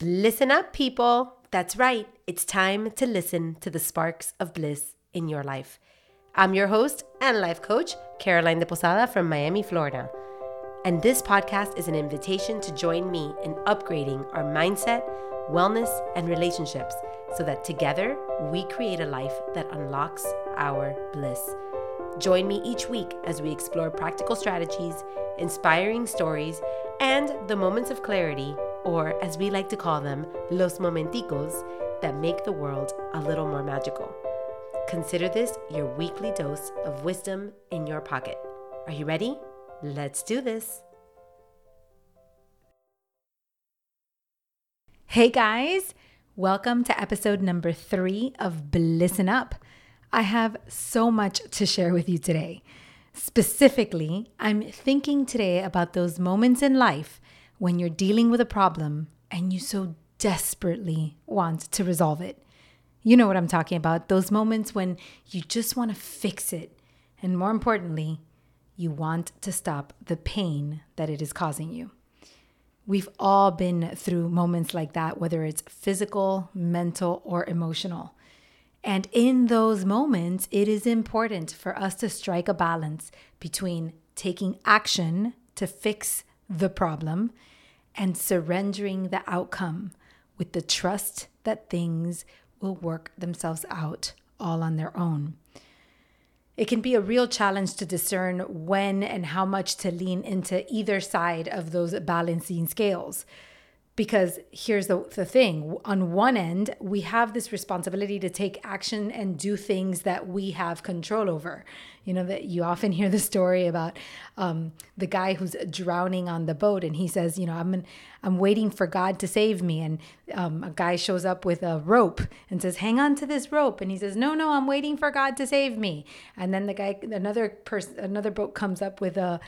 Listen up, people. That's right. It's time to listen to the sparks of bliss in your life. I'm your host and life coach, Caroline de Posada from Miami, Florida. And this podcast is an invitation to join me in upgrading our mindset, wellness, and relationships so that together we create a life that unlocks our bliss. Join me each week as we explore practical strategies, inspiring stories, and the moments of clarity, or as we like to call them, los momenticos, that make the world a little more magical. Consider this your weekly dose of wisdom in your pocket. Are you ready? Let's do this. Hey guys, welcome to episode number 3 of Blissin' Up. I have so much to share with you today. Specifically, I'm thinking today about those moments in life when you're dealing with a problem and you so desperately want to resolve it. You know what I'm talking about, those moments when you just want to fix it. And more importantly, you want to stop the pain that it is causing you. We've all been through moments like that, whether it's physical, mental, or emotional. And in those moments, it is important for us to strike a balance between taking action to fix the problem and surrendering the outcome with the trust that things will work themselves out all on their own. It can be a real challenge to discern when and how much to lean into either side of those balancing scales. Because here's the thing, on one end, we have this responsibility to take action and do things that we have control over. You know, that you often hear the story about the guy who's drowning on the boat and he says, you know, I'm waiting for God to save me. And a guy shows up with a rope and says, hang on to this rope. And he says, no, I'm waiting for God to save me. And then another boat comes up with a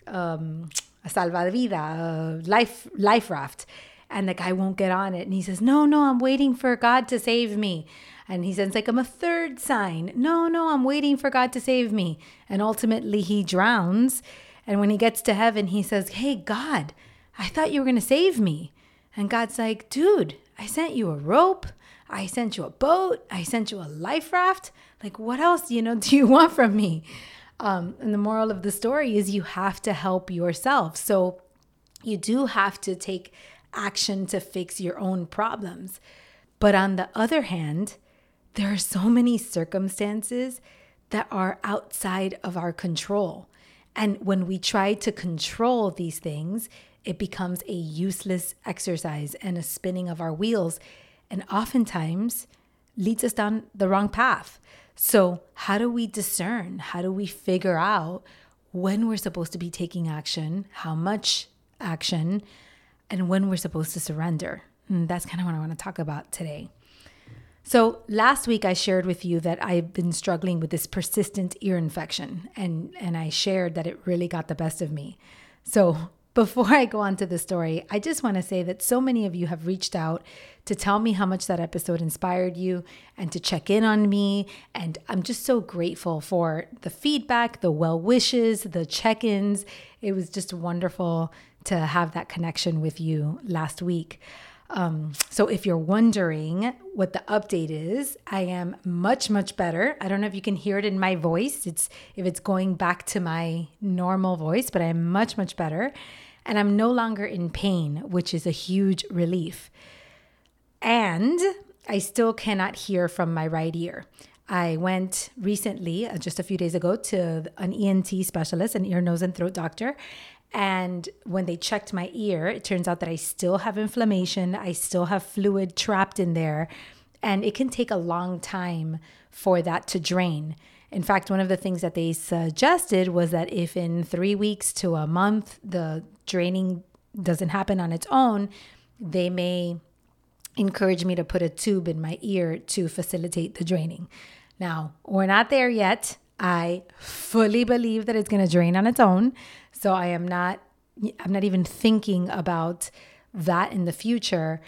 salvavidas, a life raft. And the guy won't get on it. And he says, no, I'm waiting for God to save me. And he sends like him a third sign. No, I'm waiting for God to save me. And ultimately he drowns. And when he gets to heaven, he says, hey, God, I thought you were going to save me. And God's like, dude, I sent you a rope. I sent you a boat. I sent you a life raft. Like, what else, do you want from me? And the moral of the story is you have to help yourself. So you do have to take action to fix your own problems. But on the other hand, there are so many circumstances that are outside of our control. And when we try to control these things, it becomes a useless exercise and a spinning of our wheels, and oftentimes leads us down the wrong path. So how do we discern? How do we figure out when we're supposed to be taking action, how much action, and when we're supposed to surrender? And that's kind of what I want to talk about today. So last week I shared with you that I've been struggling with this persistent ear infection, and I shared that it really got the best of me. So before I go on to the story, I just want to say that so many of you have reached out to tell me how much that episode inspired you and to check in on me. And I'm just so grateful for the feedback, the well wishes, the check-ins. It was just wonderful to have that connection with you last week. So if you're wondering what the update is, I am much, much better. I don't know if you can hear it in my voice. If it's going back to my normal voice, but I'm much, much better. And I'm no longer in pain, which is a huge relief. And I still cannot hear from my right ear. I went recently, just a few days ago, to an ENT specialist, an ear, nose, and throat doctor. And when they checked my ear, it turns out that I still have inflammation. I still have fluid trapped in there. And it can take a long time for that to drain. In fact, one of the things that they suggested was that if in 3 weeks to a month, the draining doesn't happen on its own, they may encourage me to put a tube in my ear to facilitate the draining. Now, we're not there yet. I fully believe that it's going to drain on its own. So I'm not even thinking about that in the future.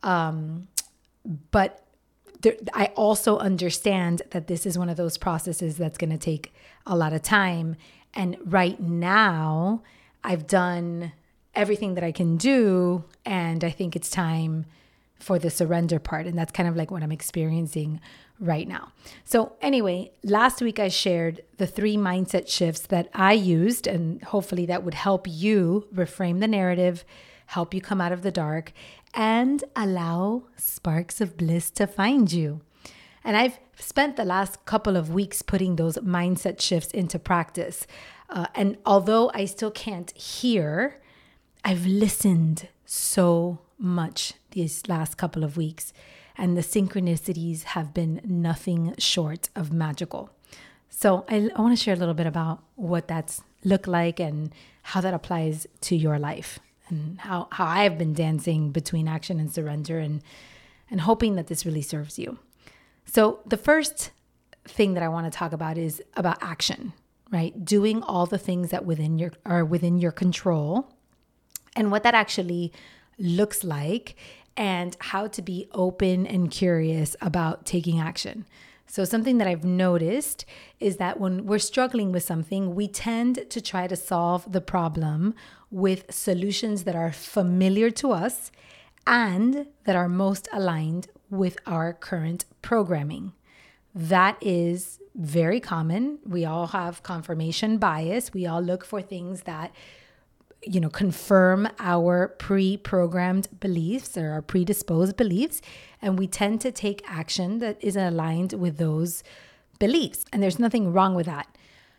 But I also understand that this is one of those processes that's going to take a lot of time. And right now, I've done everything that I can do, and I think it's time for the surrender part. And that's kind of like what I'm experiencing right now. So anyway, last week I shared the 3 mindset shifts that I used, and hopefully that would help you reframe the narrative, help you come out of the dark, and allow sparks of bliss to find you. And I've spent the last couple of weeks putting those mindset shifts into practice. And although I still can't hear, I've listened so much these last couple of weeks, and the synchronicities have been nothing short of magical. So I want to share a little bit about what that's looked like and how that applies to your life, and how I've been dancing between action and surrender, and hoping that this really serves you. So the first thing that I want to talk about is about action, right? Doing all the things that are within your control, and what that actually looks like, and how to be open and curious about taking action. So something that I've noticed is that when we're struggling with something, we tend to try to solve the problem with solutions that are familiar to us and that are most aligned with our current programming. That is very common. We all have confirmation bias. We all look for things that confirm our pre-programmed beliefs or our predisposed beliefs. And we tend to take action that is aligned with those beliefs. And there's nothing wrong with that.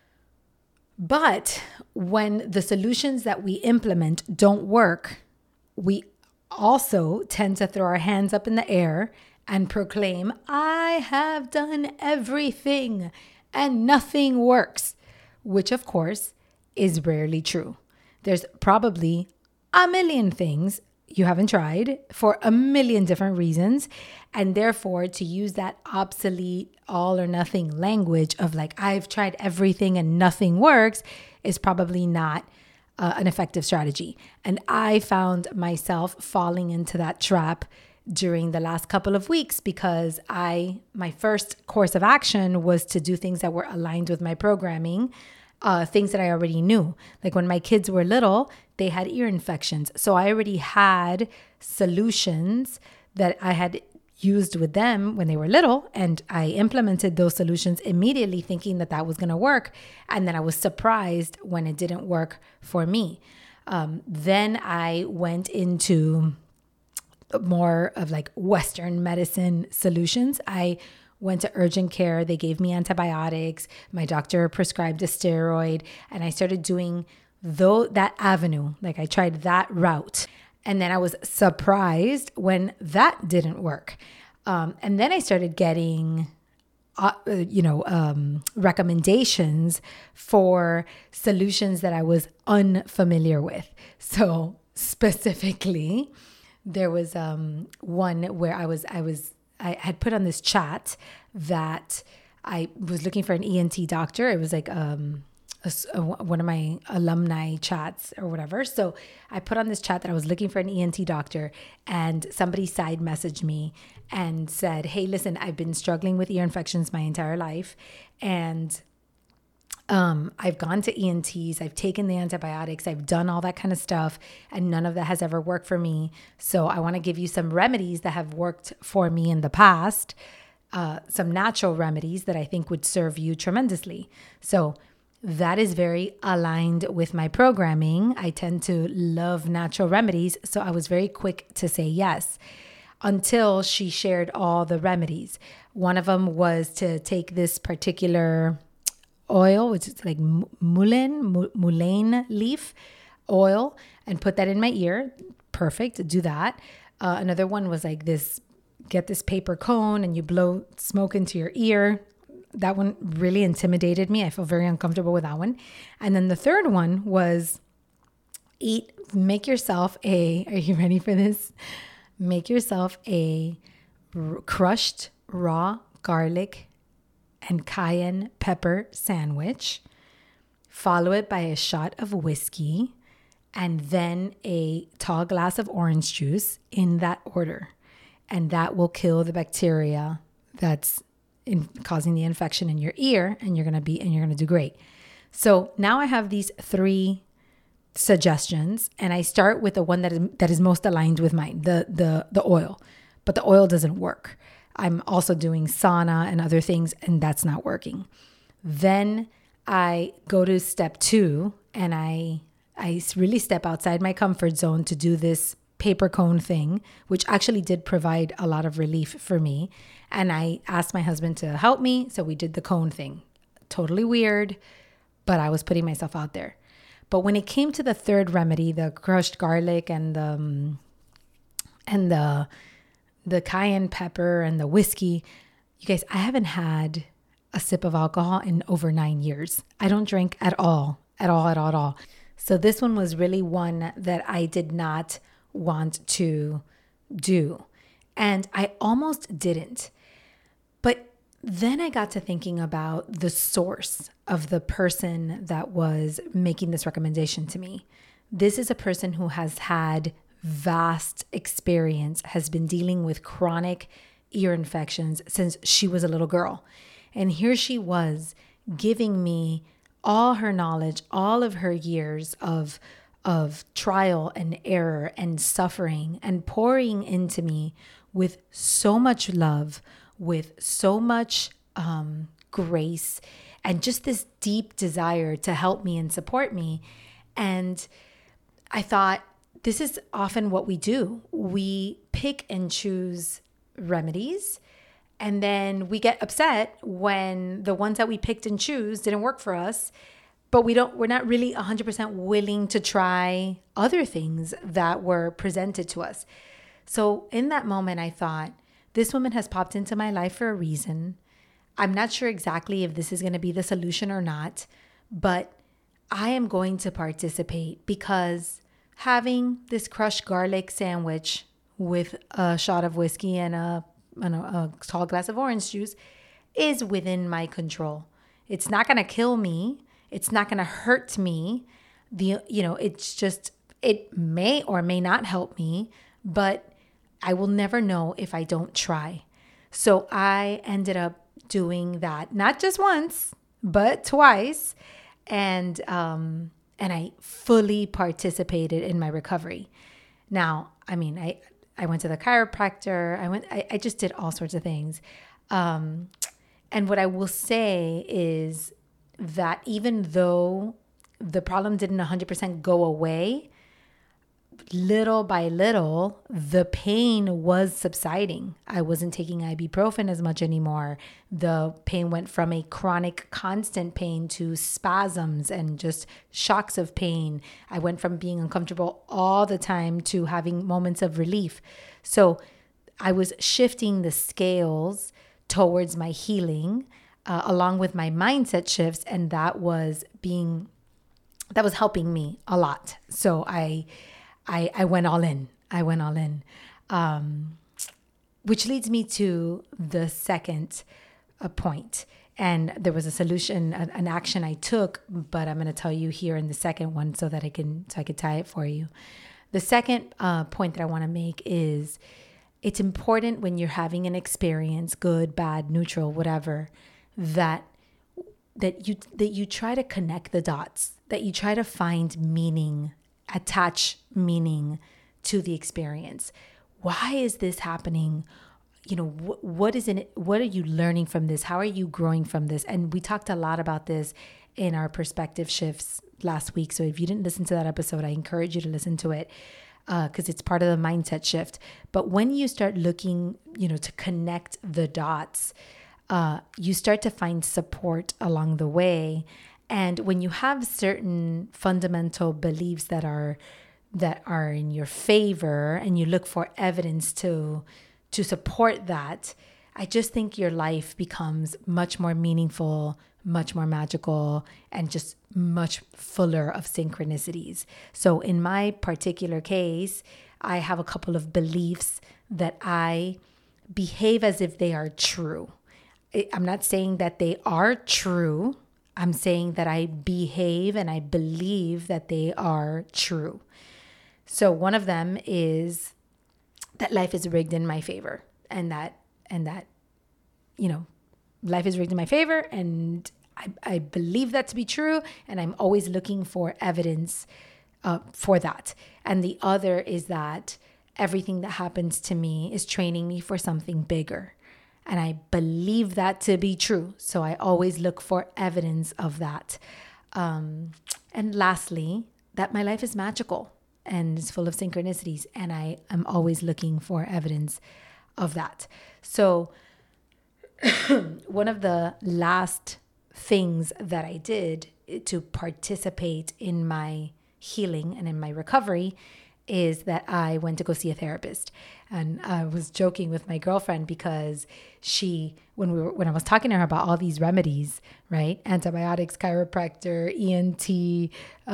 But when the solutions that we implement don't work, we also tend to throw our hands up in the air and proclaim, I have done everything and nothing works, which of course is rarely true. There's probably a million things you haven't tried for a million different reasons. And therefore, to use that obsolete all or nothing language of like, I've tried everything and nothing works, is probably not an effective strategy. And I found myself falling into that trap during the last couple of weeks because my first course of action was to do things that were aligned with my programming. Things that I already knew. Like when my kids were little, they had ear infections. So I already had solutions that I had used with them when they were little. And I implemented those solutions immediately thinking that was going to work. And then I was surprised when it didn't work for me. Then I went into more of like Western medicine solutions. I went to urgent care. They gave me antibiotics. My doctor prescribed a steroid, and I started doing that avenue. Like I tried that route, and then I was surprised when that didn't work. And then I started getting, recommendations for solutions that I was unfamiliar with. So specifically, there was one where I had put on this chat that I was looking for an ENT doctor. It was like one of my alumni chats or whatever. So I put on this chat that I was looking for an ENT doctor, and somebody side messaged me and said, hey, listen, I've been struggling with ear infections my entire life. And I've gone to ENTs, I've taken the antibiotics, I've done all that kind of stuff, and none of that has ever worked for me. So I want to give you some remedies that have worked for me in the past, some natural remedies that I think would serve you tremendously. So that is very aligned with my programming. I tend to love natural remedies. So I was very quick to say yes until she shared all the remedies. One of them was to take this particular oil, which is like mullein leaf oil, and put that in my ear. Perfect. Do that. Another one was like get this paper cone and you blow smoke into your ear. That one really intimidated me. I feel very uncomfortable with that one. And then the third one was make yourself are you ready for this? Make yourself a crushed raw garlic and cayenne pepper sandwich, follow it by a shot of whiskey, and then a tall glass of orange juice in that order. And that will kill the bacteria that's causing the infection in your ear, and you're going to do great. So now I have these 3 suggestions, and I start with the one that is most aligned with mine, the oil. but the oil doesn't work. I'm also doing sauna and other things, and that's not working. Then I go to step 2, and I really step outside my comfort zone to do this paper cone thing, which actually did provide a lot of relief for me. And I asked my husband to help me, so we did the cone thing. Totally weird, but I was putting myself out there. But when it came to the third remedy, the crushed garlic and the cayenne pepper and the whiskey, you guys, I haven't had a sip of alcohol in over 9 years. I don't drink at all. So this one was really one that I did not want to do. And I almost didn't. But then I got to thinking about the source of the person that was making this recommendation to me. This is a person who has had vast experience, has been dealing with chronic ear infections since she was a little girl. And here she was giving me all her knowledge, all of her years of trial and error and suffering, and pouring into me with so much love, with so much grace, and just this deep desire to help me and support me. And I thought, this is often what we do. We pick and choose remedies, and then we get upset when the ones that we picked and choose didn't work for us, but we're not really 100% willing to try other things that were presented to us. So in that moment, I thought, this woman has popped into my life for a reason. I'm not sure exactly if this is going to be the solution or not, but I am going to participate, because having this crushed garlic sandwich with a shot of whiskey and a tall glass of orange juice is within my control. It's not going to kill me. It's not going to hurt me. It's just, it may or may not help me, but I will never know if I don't try. So I ended up doing that, not just once, but twice. And I fully participated in my recovery. Now, I mean, I went to the chiropractor. I just did all sorts of things. And what I will say is that even though the problem didn't 100% go away, little by little, the pain was subsiding. I wasn't taking ibuprofen as much anymore. The pain went from a chronic, constant pain to spasms and just shocks of pain. I went from being uncomfortable all the time to having moments of relief. So I was shifting the scales towards my healing, along with my mindset shifts, and that was helping me a lot. So I went all in. Which leads me to the second point. And there was a solution, an action I took, but I'm going to tell you here in the second one so I could tie it for you. The second point that I want to make is, it's important when you're having an experience, good, bad, neutral, whatever, that you try to connect the dots, that you try to find meaning, attach meaning to the experience. Why is this happening? What is in it? What are you learning from this? How are you growing from this? And we talked a lot about this in our perspective shifts last week. So if you didn't listen to that episode, I encourage you to listen to it, because it's part of the mindset shift. But when you start looking, to connect the dots, you start to find support along the way. And when you have certain fundamental beliefs that are in your favor, and you look for evidence to support that, I just think your life becomes much more meaningful, much more magical, and just much fuller of synchronicities. So in my particular case, I have a couple of beliefs that I behave as if they are true. I'm not saying that they are true. I'm saying that I behave and I believe that they are true. So one of them is that life is rigged in my favor, and that life is rigged in my favor, and I believe that to be true, and I'm always looking for evidence for that. And the other is that everything that happens to me is training me for something bigger. And I believe that to be true. So I always look for evidence of that. And lastly, that my life is magical and is full of synchronicities. And I am always looking for evidence of that. So one of the last things that I did to participate in my healing and in my recovery is that I went to go see a therapist. And I was joking with my girlfriend because when I was talking to her about all these remedies, right? Antibiotics, chiropractor, ENT,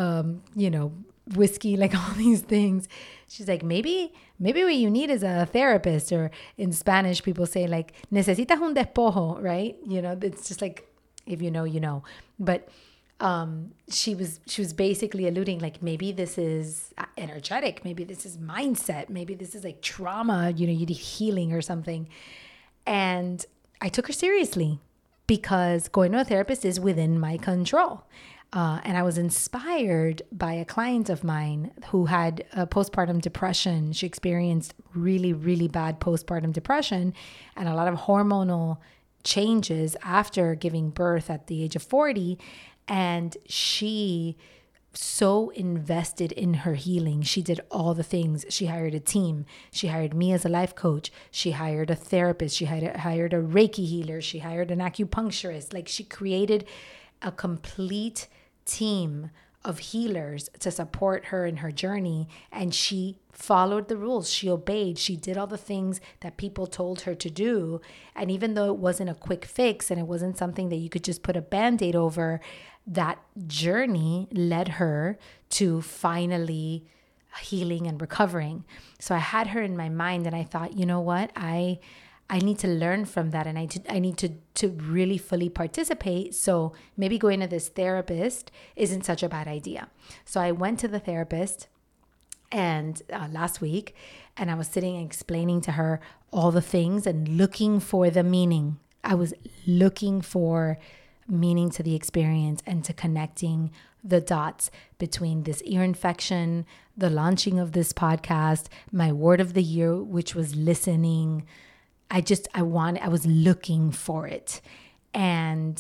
whiskey, like all these things. She's like, maybe what you need is a therapist, or in Spanish, people say like, necesitas un despojo, right? It's just like, if you know, you know. But she was basically alluding like, maybe this is energetic, maybe this is mindset, maybe this is like trauma, you need healing or something. And I took her seriously because going to a therapist is within my control. And I was inspired by a client of mine who had postpartum depression. She experienced really, really bad postpartum depression and a lot of hormonal changes after giving birth at the age of 40. And she so invested in her healing. She did all the things. She hired a team. She hired me as a life coach. She hired a therapist. She hired a Reiki healer. She hired an acupuncturist. Like, she created a complete team of healers to support her in her journey. And she followed the rules. She obeyed. She did all the things that people told her to do. And even though it wasn't a quick fix and it wasn't something that you could just put a Band-Aid over, that journey led her to finally healing and recovering. So I had her in my mind and I thought, you know what? I need to learn from that, and I need to really fully participate. So maybe going to this therapist isn't such a bad idea. So I went to the therapist and last week, and I was sitting and explaining to her all the things and looking for the meaning. I was looking for meaning to the experience and to connecting the dots between this ear infection, the launching of this podcast, my word of the year, which was listening. I was looking for it. And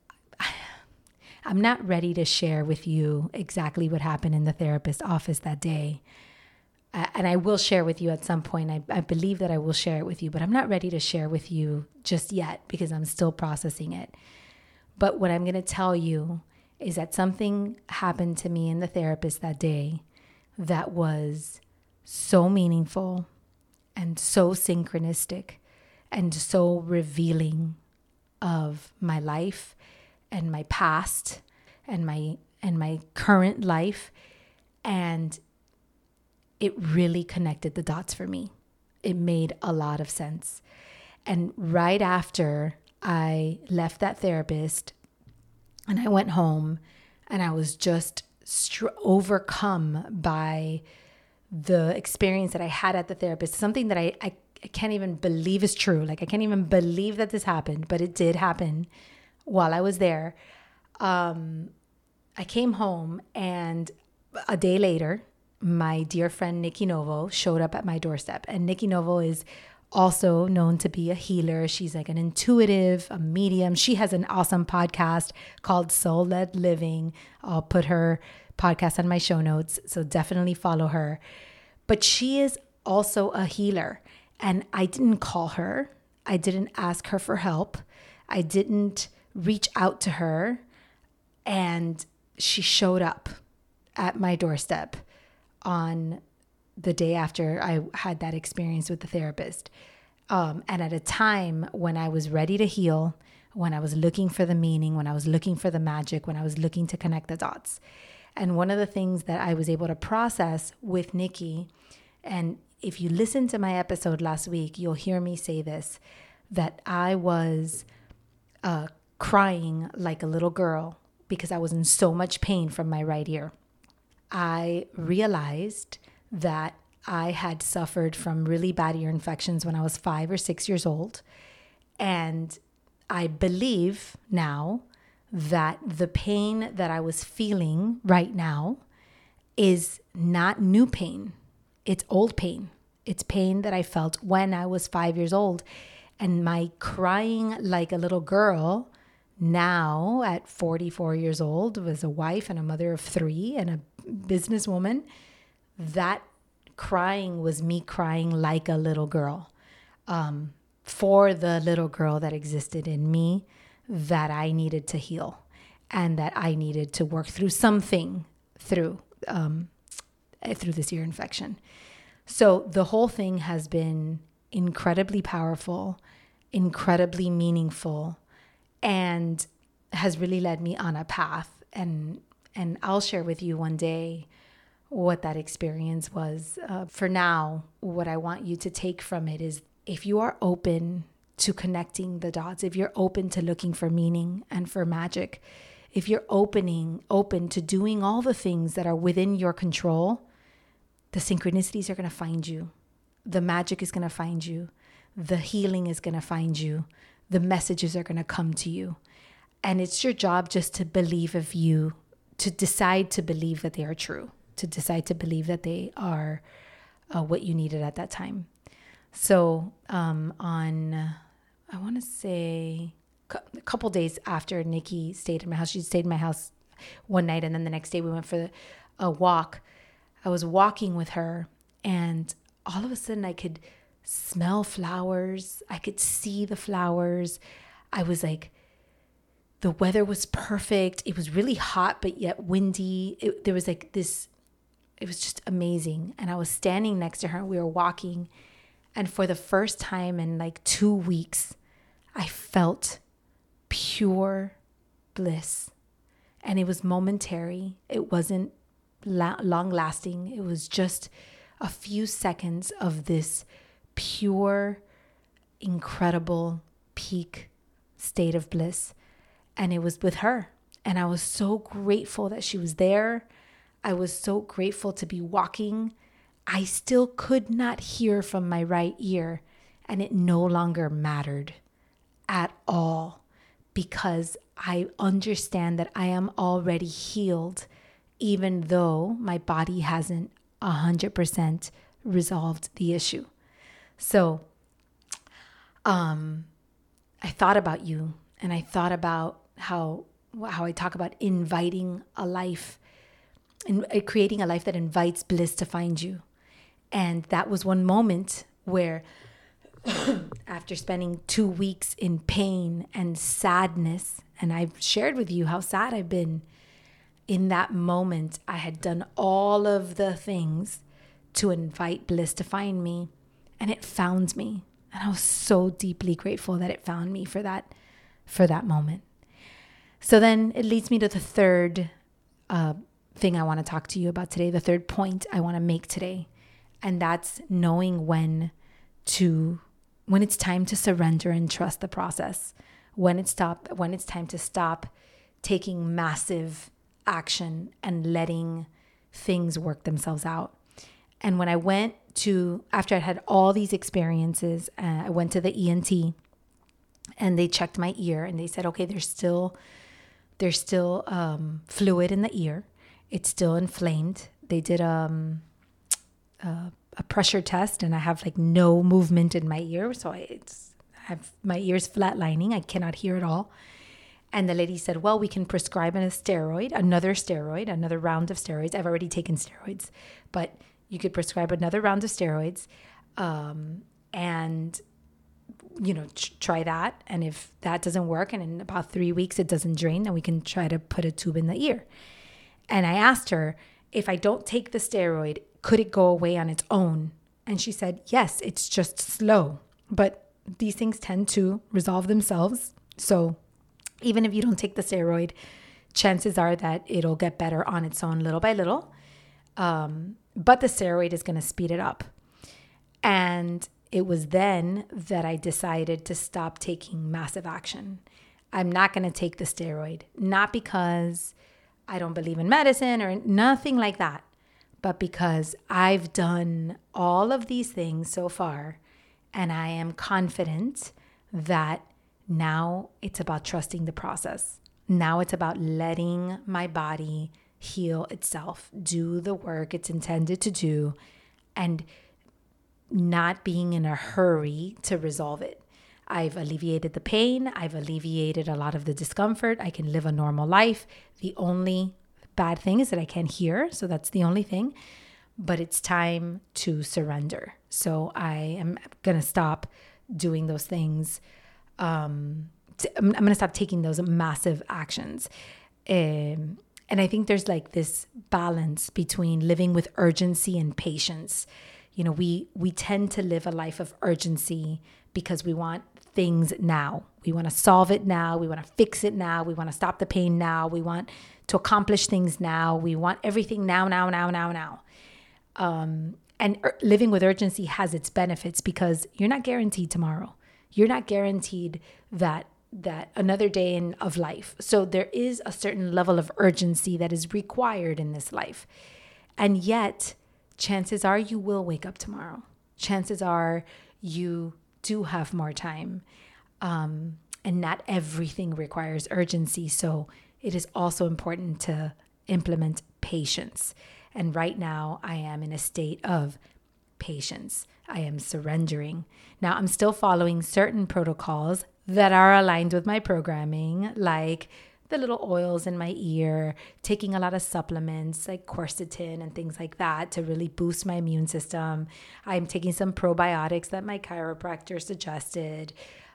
I'm not ready to share with you exactly what happened in the therapist's office that day. And I will share with you at some point. I believe that I will share it with you, but I'm not ready to share with you just yet because I'm still processing it. But what I'm going to tell you is that something happened to me in the therapist that day that was so meaningful and so synchronistic and so revealing of my life and my past and my current life. And it really connected the dots for me. It made a lot of sense. And right after I left that therapist and I went home, and I was just overcome by the experience that I had at the therapist, something that I can't even believe is true. Like, I can't even believe that this happened, but it did happen while I was there. I came home, and a day later, my dear friend Nikki Novo showed up at my doorstep. And Nikki Novo is also known to be a healer. She's like an intuitive, a medium. She has an awesome podcast called Soul-Led Living. I'll put her podcast on my show notes, so definitely follow her. But she is also a healer. And I didn't call her. I didn't ask her for help. I didn't reach out to her. And she showed up at my doorstep on the day after I had that experience with the therapist. And at a time when I was ready to heal, when I was looking for the meaning, when I was looking for the magic, when I was looking to connect the dots. And one of the things that I was able to process with Nikki, and if you listen to my episode last week, you'll hear me say this, that I was crying like a little girl because I was in so much pain from my right ear. I realized that I had suffered from really bad ear infections when I was 5 or 6 years old. And I believe now that the pain that I was feeling right now is not new pain. It's old pain. It's pain that I felt when I was 5 years old. And my crying like a little girl now at 44 years old, was a wife and a mother of 3 and a businesswoman, that crying was me crying like a little girl, for the little girl that existed in me that I needed to heal and that I needed to work through something through this ear infection. So the whole thing has been incredibly powerful, incredibly meaningful, and has really led me on a path. And I'll share with you one day what that experience was. For now, what I want you to take from it is, if you are open to connecting the dots, if you're open to looking for meaning and for magic, if you're open to doing all the things that are within your control, the synchronicities are going to find you. The magic is going to find you. The healing is going to find you. The messages are going to come to you. And it's your job just to believe of you, to decide to believe that they are true, to decide to believe that they are what you needed at that time. So I want to say a couple days after Nikki stayed in my house, she stayed in my house one night, and then the next day we went for a walk. I was walking with her, and all of a sudden I could smell flowers. I could see the flowers. I was like, the weather was perfect. It was really hot, but yet windy. There was like this, it was just amazing. And I was standing next to her and we were walking. And for the first time in like 2 weeks, I felt pure bliss. And it was momentary. It wasn't long lasting. It was just a few seconds of this pure, incredible peak state of bliss. And it was with her. And I was so grateful that she was there. I was so grateful to be walking. I still could not hear from my right ear, and it no longer mattered at all, because I understand that I am already healed, even though my body hasn't 100% resolved the issue. So I thought about you, and I thought about how I talk about inviting a life and creating a life that invites bliss to find you. And that was one moment where after spending 2 weeks in pain and sadness, and I've shared with you how sad I've been, in that moment, I had done all of the things to invite bliss to find me, and it found me. And I was so deeply grateful that it found me for that moment. So then it leads me to the third thing I want to talk to you about today, the third point I want to make today. And that's knowing when it's time to surrender and trust the process, when it's time to stop taking massive action and letting things work themselves out. And when I went after I had all these experiences, I went to the ENT and they checked my ear and they said, okay, there's still fluid in the ear. It's still inflamed. They did a pressure test, and I have like no movement in my ear. So I have my ears flatlining. I cannot hear at all. And the lady said, well, we can prescribe another round of steroids. I've already taken steroids, but you could prescribe another round of steroids, and try that. And if that doesn't work, and in about 3 weeks it doesn't drain, then we can try to put a tube in the ear. And I asked her, if I don't take the steroid, could it go away on its own? And she said, yes, it's just slow, but these things tend to resolve themselves. So even if you don't take the steroid, chances are that it'll get better on its own little by little. But the steroid is going to speed it up. And it was then that I decided to stop taking massive action. I'm not going to take the steroid, not because I don't believe in medicine or nothing like that, but because I've done all of these things so far, and I am confident that now it's about trusting the process. Now it's about letting my body heal itself, do the work it's intended to do, and not being in a hurry to resolve it. I've alleviated the pain. I've alleviated a lot of the discomfort. I can live a normal life. The only bad thing is that I can't hear. So that's the only thing. But it's time to surrender. So I am going to stop doing those things. I'm going to stop taking those massive actions. And I think there's like this balance between living with urgency and patience. You know, we tend to live a life of urgency because we want things now. We want to solve it now. We want to fix it now. We want to stop the pain now. We want to accomplish things now. We want everything now. And living with urgency has its benefits because you're not guaranteed tomorrow. You're not guaranteed that another day of life. So there is a certain level of urgency that is required in this life. And yet, chances are you will wake up tomorrow. Chances are you do have more time. And not everything requires urgency. So it is also important to implement patience. And right now I am in a state of patience. I am surrendering. Now I'm still following certain protocols that are aligned with my programming, like the little oils in my ear, taking a lot of supplements like quercetin and things like that to really boost my immune system. I'm taking some probiotics that my chiropractor suggested.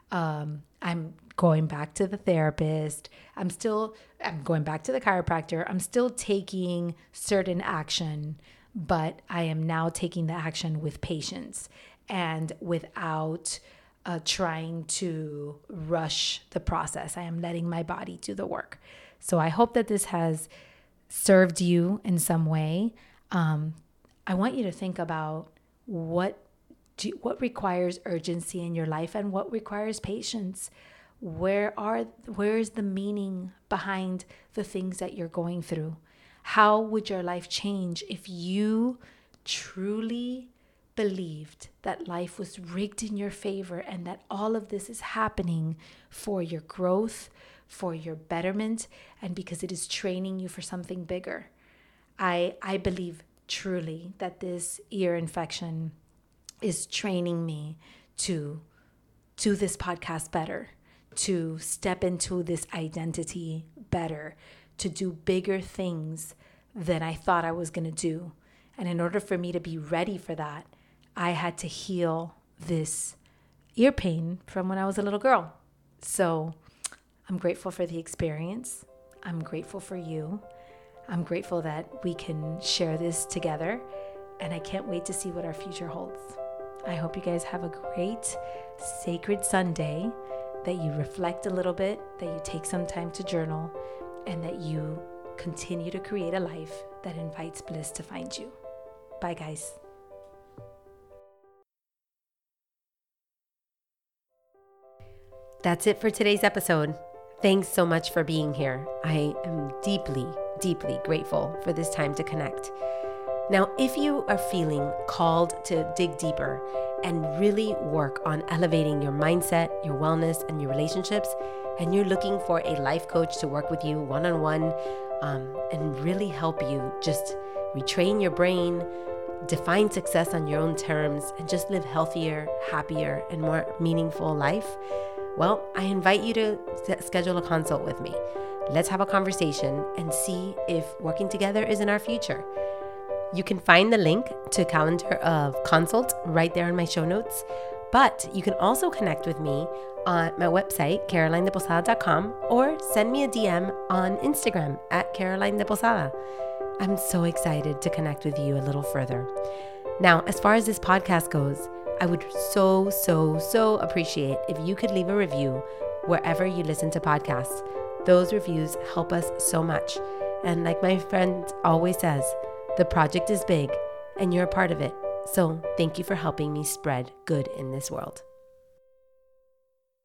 I'm going back to the therapist. I'm going back to the chiropractor. I'm still taking certain action, but I am now taking the action with patience and without trying to rush the process. I am letting my body do the work. So I hope that this has served you in some way. I want you to think about what requires urgency in your life and what requires patience. Where is the meaning behind the things that you're going through? How would your life change if you truly believed that life was rigged in your favor and that all of this is happening for your growth, for your betterment, and because it is training you for something bigger? I believe truly that this ear infection is training me to do this podcast better, to step into this identity better, to do bigger things than I thought I was going to do. And in order for me to be ready for that, I had to heal this ear pain from when I was a little girl. So I'm grateful for the experience. I'm grateful for you. I'm grateful that we can share this together. And I can't wait to see what our future holds. I hope you guys have a great sacred Sunday, that you reflect a little bit, that you take some time to journal, and that you continue to create a life that invites bliss to find you. Bye, guys. That's it for today's episode. Thanks so much for being here. I am deeply, deeply grateful for this time to connect. Now, if you are feeling called to dig deeper and really work on elevating your mindset, your wellness, and your relationships, and you're looking for a life coach to work with you one-on-one and really help you just retrain your brain, define success on your own terms, and just live healthier, happier, and more meaningful life, well, I invite you to schedule a consult with me. Let's have a conversation and see if working together is in our future. You can find the link to calendar of consult right there in my show notes, but you can also connect with me on my website, CarolineDePosada.com, or send me a DM on Instagram at CarolineDePosada. I'm so excited to connect with you a little further. Now, as far as this podcast goes, I would so appreciate if you could leave a review wherever you listen to podcasts. Those reviews help us so much. And like my friend always says, the project is big and you're a part of it. So thank you for helping me spread good in this world.